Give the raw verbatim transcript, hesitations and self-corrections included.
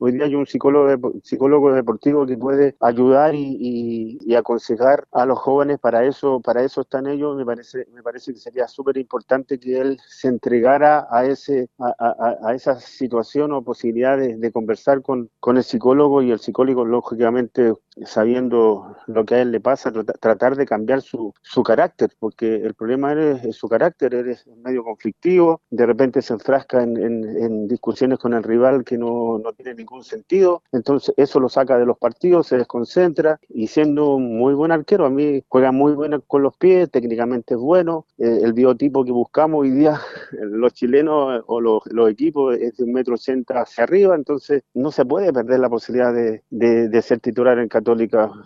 hoy día hay un psicólogo, depo- psicólogo deportivo que puede ayudar y, y- y aconsejar a los jóvenes. Para eso, para eso están ellos. Me parece, me parece que sería súper importante que él se entregara a ese, a, a- a esa situación o posibilidad de, de conversar con, con el psicólogo, y el psicólogo, lógicamente, sabiendo lo que a él le pasa, trata- tratar de cambiar su, su carácter, porque el problema es, es su carácter. Él es medio conflictivo, de repente se enfrasca en, en- en discusiones con el rival que no, no tiene ningún sentido, entonces eso lo saca de los partidos, se desconcentra, y siendo un muy buen arquero, a mí juega muy bien con los pies, técnicamente es bueno, eh, el biotipo que buscamos hoy día, los chilenos o los, los equipos, es de un metro ochenta hacia arriba, entonces no se puede perder la posibilidad de, de, de ser titular en Católica